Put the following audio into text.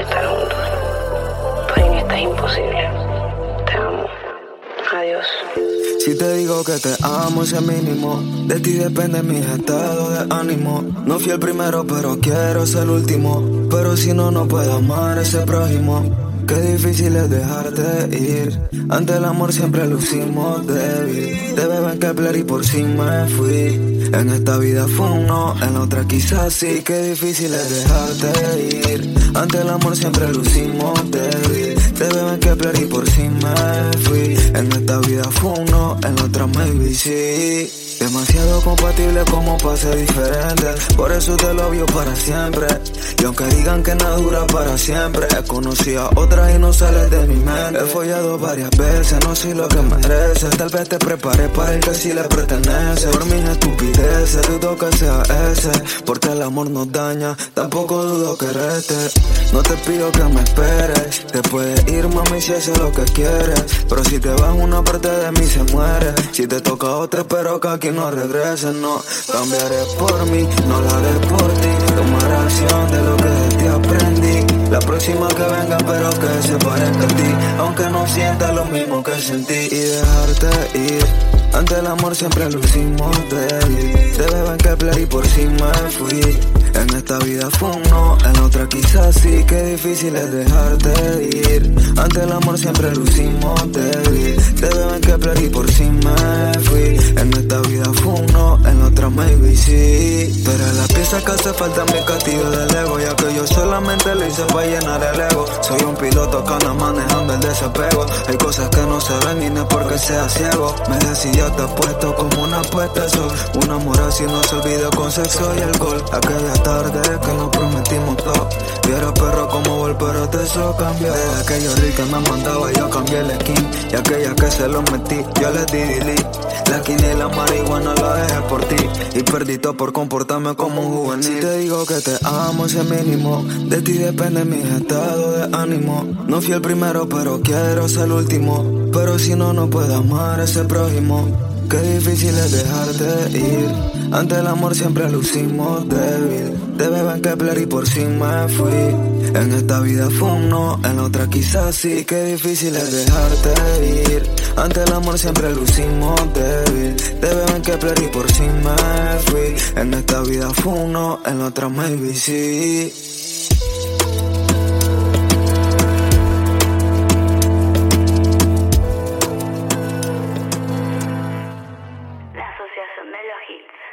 estar juntos. Pero en esta es imposible. Te amo. Adiós. Si te digo que te amo, ese mínimo. De ti depende mi estado de ánimo. No fui el primero, pero quiero ser el último. Pero si no, no puedo amar a ese prójimo. Qué difícil es dejarte ir. Ante el amor siempre lucimos débil. Te bebo en Kepler y por si me fui. En esta vida fue un no, en la otra quizás sí. Qué difícil es dejarte ir. Ante el amor siempre lucimos débil. Te bebo en Kepler y por si me fui. En esta vida fue un no, en la otra maybe sí. Demasiado compatible como para ser diferentes. Por eso te lo vio para siempre. Y aunque digan que nada dura para siempre, conocí a otras y no sales de mi mente. He follado varias veces, no soy lo que mereces. Tal vez te preparé para el que sí le pertenece. Por mis estupideces, dudo que sea ese. Porque el amor nos daña, tampoco dudo que reste. No te pido que me esperes. Te puedes ir, mami, si eso es lo que quieres. Pero si te vas, una parte de mí se muere. Si te toca otra, espero que aquí no regreses, no. Cambiaré por mí, no la haré por ti. Tomar acción de lo que de ti aprendí. La próxima que venga, pero que se parezca a ti. Aunque no sienta lo mismo que sentí. Y dejarte ir. Ante el amor siempre lucimos débil. Te bebo en Kepler y por si me fui. En esta vida fue un no, en la otra quizás sí. Qué difícil es dejarte ir. Ante el amor siempre lucimos débil. Te bebo en Kepler y por si me fui. En esta vida fue un no, en la otra maybe sí. Pero en la pieza que hace falta mi castigo del ego. Ya que yo solamente lo hice para llenar el ego. Soy un piloto que anda manejando el desapego. Hay cosas que no se ven y no es porque sea ciego. Me decidí te puesto como una apuesta. Soy un amor así, no se olvida con sexo y alcohol. Aquella tarde que nos prometimos todo. Y era perro como vol, pero te eso cambió. Desde aquellos reels que me mandaba yo cambié el skin. Y aquella que se los metí, yo les di delete. La quina y la marihuana la dejé por ti. Y perdí todo por comportarme como un juvenil. Si te digo que te amo, ese mínimo. De ti depende mi estado de ánimo. No fui el primero, pero quiero ser el último. Pero si no, no puedo amar a ese prójimo. Qué difícil es dejarte ir. Ante el amor siempre lucimos débil. Te bebo en Kepler y por si me fui. En esta vida fue un no, en la otra quizás sí. Qué difícil es dejarte ir. Ante el amor siempre lucimos débil. Te bebo en Kepler y por si me fui. En esta vida fue un no, en la otra maybe sí. La Asociación de los Hits.